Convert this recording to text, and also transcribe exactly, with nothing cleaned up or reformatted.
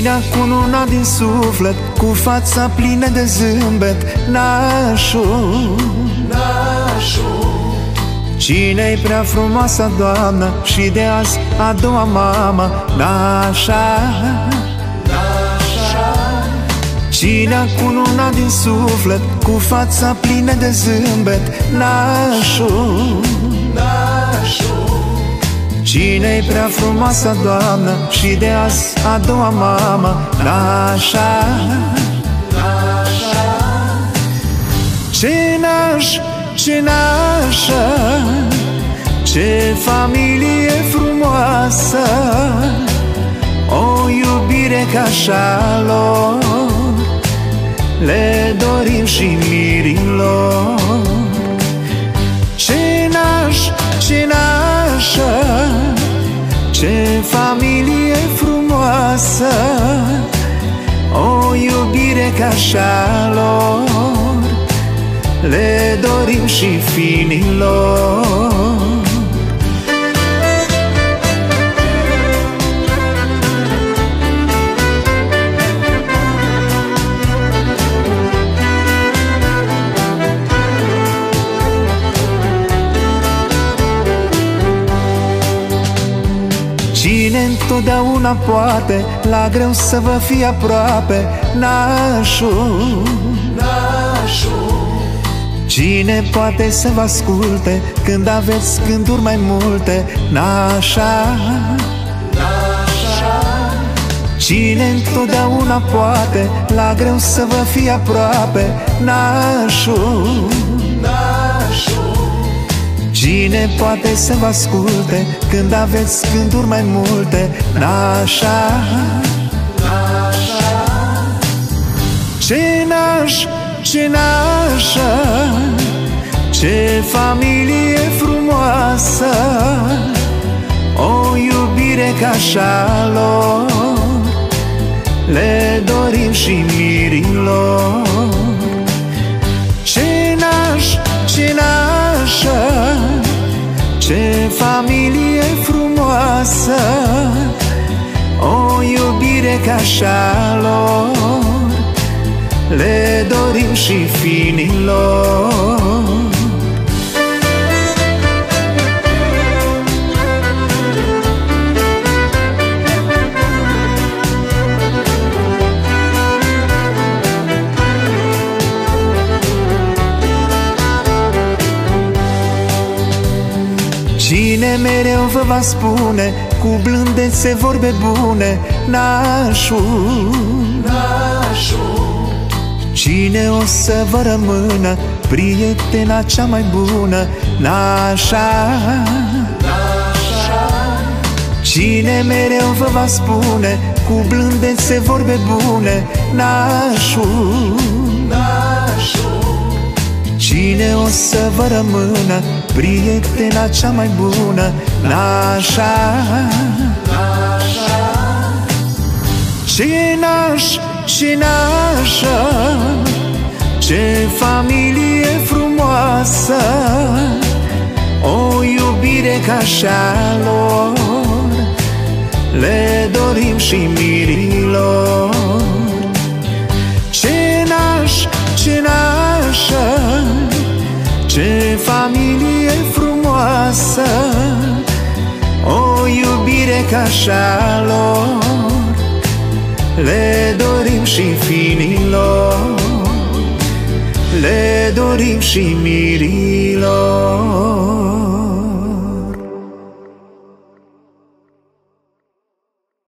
Cine-a cununat din suflet, cu fața plină de zâmbet, nașul, nașul. Cine-i prea frumoasă doamnă și de azi a doua mamă, nașa, nașa. Cine-a cununat din suflet, cu fața plină de zâmbet, nașul, nașul. Cine-i prea frumoasă doamnă și de azi a doua mamă, nașa, nașa. Ce naș, ce nașă, ce familie frumoasă, o iubire ca așa lor le dorim și mirilor. Ce naș, ce nașă, ce familie frumoasă, o iubire ca așa lor le dorim și finilor. Cine întotdeauna poate la greu să vă fie aproape, nașul, nașul. Cine poate să vă asculte când aveți gânduri mai multe, nașa, nașa. Cine întotdeauna poate la greu să vă fie aproape, nașul, nașul. Cine poate să vă asculte când aveți gânduri mai multe, nașa, nașa. Ce naș, ce nașă, ce familie frumoasă, o iubire ca așa lor le dorim și mirilor. Ce naș, ce nașă, ce familie frumoasă, o iubire ca așa lor le dorim și finilor. Cine mereu vă va spune cu blândețe vorbe bune, nașul, nașul. Cine o să vă rămână prietena cea mai bună, nașa, nașa. Cine mereu vă va spune cu blândețe vorbe bune, nașul, nașul. Cine o să vă rămână prietena cea mai bună, nașa, nașa. Ce naș, ce nașă, ce familie frumoasă, o iubire ca așa lor le dorim și mirilor. Ce naș, ce nașă, ce familie frumoasă, o iubire ca așa lor le dorim și finilor, le dorim și mirilor.